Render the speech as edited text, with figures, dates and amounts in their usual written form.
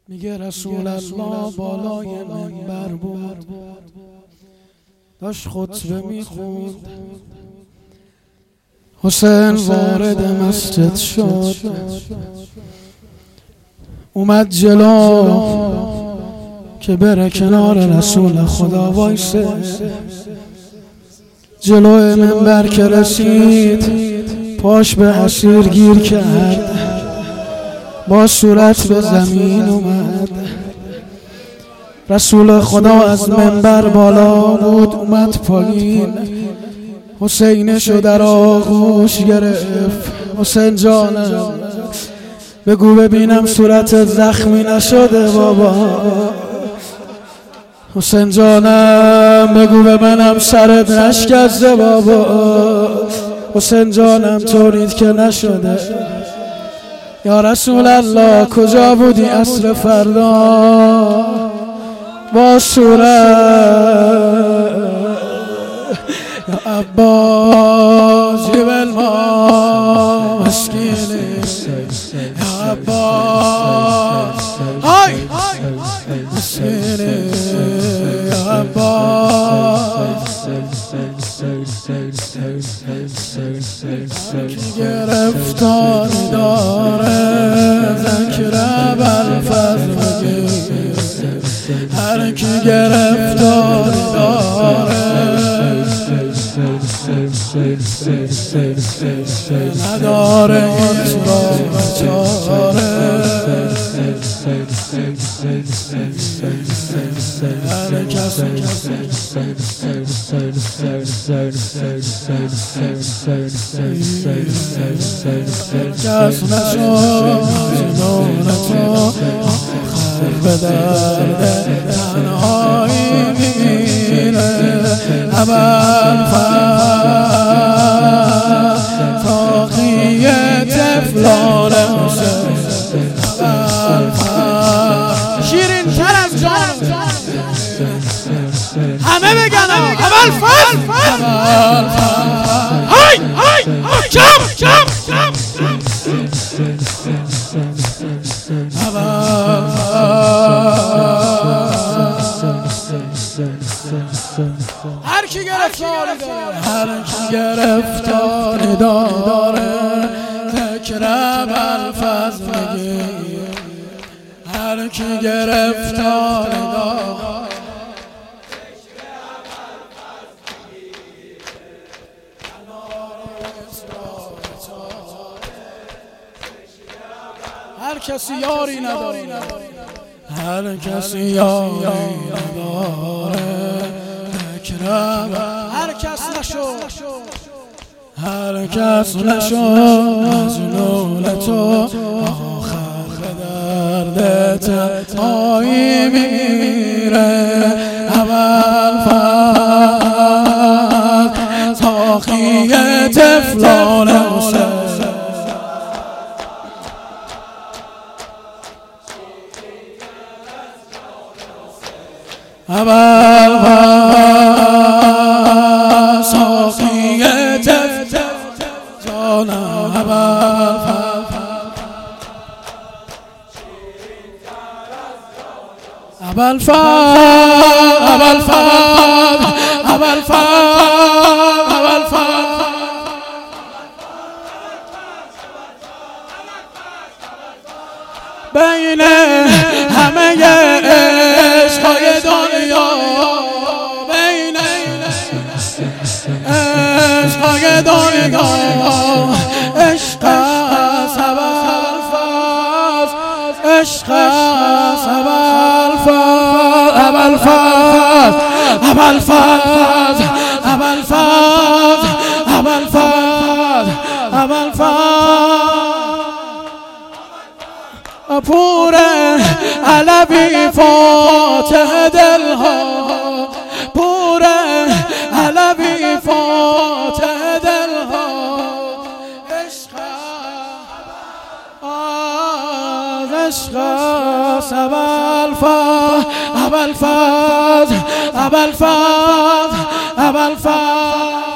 میگه رسول الله بالای منبر بود، داشت خطبه میخوند. حسین وارد مسجد شد، اومد جلو که بره کنار رسول خدا وایسه. جلو منبر که رسید پاش به حصیر گیر کرد، با صورت به زمین اومد. رسول خدا از منبر بالا بود، اومد پایین. حسینشو در آغوش گرفت. حسین جانم بگو ببینم صورتت زخمی نشده بابا. حسین جانم بگو ببینم سرت نشکسته بابا. حسین جانم طورید که نشده. یا رسول الله کجا بودی عصر فردا با صورت؟ یا عباس جبل ما مسکینی، یا عباس های مسکینی، یا عباس کی گرفتاری داره ذکر ابوالفضل بگیر. هر کی گرفتاری داره نداره هیچ راه چاره. هر کس نشو مجنون تو آخر به درد تنهایی میره. ابوالفضل ساقی طفلان حسین، شیرین تر از جان همه بگن ابوالفضل. های های جام جام جام. هر کی گرفتاری داره، هر کی گرفتاری داره ذکر ابوالفضل بگیر. هر کی گرفتاری داره هر کسی یاری نداره، هر کسی یاری نداره ذکر. هر کس نشو، هر کس نشو مجنون تو آخر به درد تنهایی میره. ابوالفضل ساقی طفلان حسین، ابوالفضل ساقی طفلان بین همه عشقای دنیا، بین عشقای دنیا عشق است ابوالفضل، عشق است ابوالفضل، ابوالفضل ابوالفضل ابوالفضل ابوالفضل ابوالفضل پور علوی فاتح دلها، پور علوی فاتح دلها عشق عشق ابوالفضل ابوالفضل ابوالفضل ابوالفضل